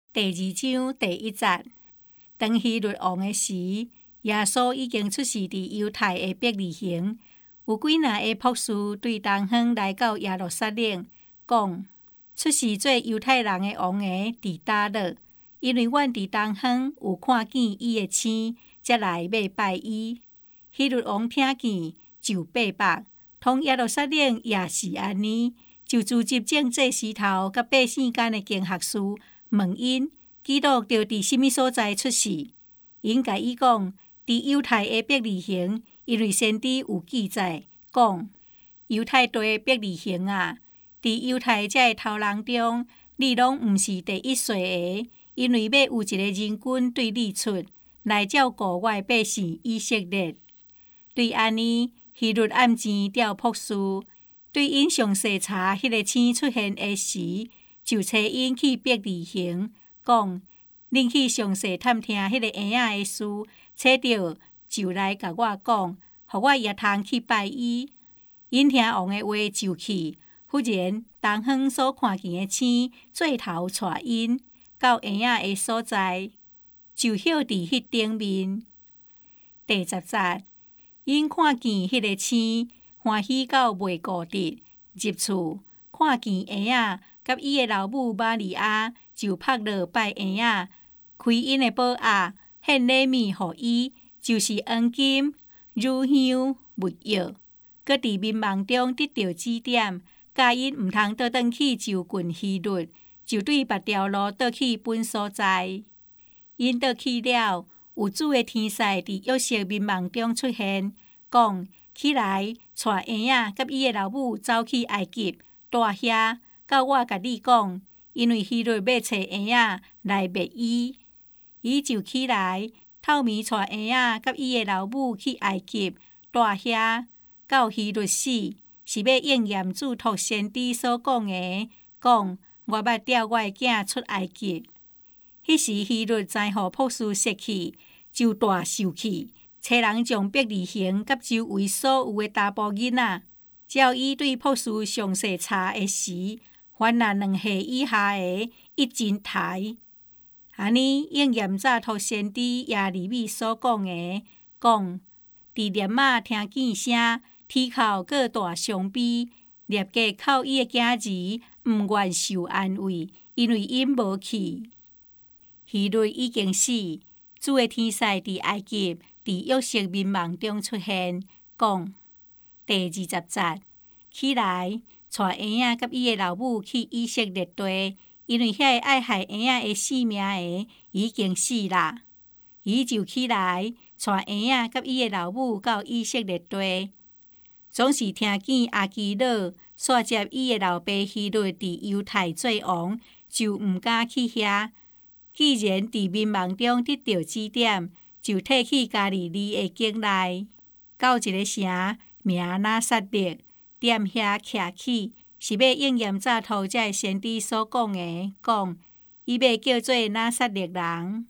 第2章第1節，當希律王的時，耶穌已經出世佇猶太的伯利恆。有幾若個博士對東方來到耶路撒冷，講出世做猶太人的王的佇叨落，因為阮佇東方有看見伊的星，才來要拜伊。希律王聽見就背北，同耶路撒冷也是安尼，就召集政治師頭甲百姓間的經學士，問因基督着佇什麼所在出世。因甲伊講，佇猶太的伯利恆，因為先知有記載講，猶太地伯利恆啊，佇猶太這個頭人中，你攏毋是第一歲的，因為要有一個人君對你出，來照顧我的百姓以色列。對安尼，希律暗錢調博士，對因詳細查迄個星出現的時，就找因去伯利恆，講恁去詳細探聽迄個嬰仔的事，找到就來甲我講，互我也通去拜伊。因聽王的話就去，忽然東方所看見的星做頭帶因到嬰仔的所在，就歇佇迄頂面。第10節，因看見迄個星，歡喜到袂固直，入厝看見嬰仔，甲伊的老母瑪利亞，就趴落拜嬰仔，開因的寶盒，獻禮物互伊，就是黃金、乳香、蜜藥。閣佇民夢中得到指點，教因毋通倒轉去就近希律，就對別條路倒去本所在。因倒去了，有主的天使佇約瑟民夢中出現，講起來，帶嬰仔甲伊的老母走去埃及，住遐，到我甲你講，因為希律要找嬰仔來滅伊。伊就起來，透暝帶嬰仔甲伊的老母去埃及，住遐，到希律死，是要應驗主託先知所講的，講我捌調我的囝出埃及。迄時希律知予博士失去，就大受氣，找人將伯利恆甲周圍所有的查甫囡仔，照伊對博士詳細查的時，凡那2歲以下的，一斤抬。安尼應驗早託先知耶利米所講的，講佇鐮仔聽見聲，啼哭各大傷悲，鐮家靠伊的囝兒，毋願受安慰，因為因無去。希律已經死，主的天使佇埃及，佇約瑟民夢中出現，講第20節，起來，帶嬰仔甲伊的老母去以色列地，因為遐個愛害嬰仔的性命的已經死啦。伊就起來，帶嬰仔甲伊的老母到以色列地，總是聽見阿基老煞接伊的老爸希律佇猶太做王，就毋敢去遐。既然佇民夢中得到指點，就退去加利利的境內，到一個城名拿撒勒，踮遐徛起，是要應驗早託這先知所講的，講伊要叫做拿撒勒人。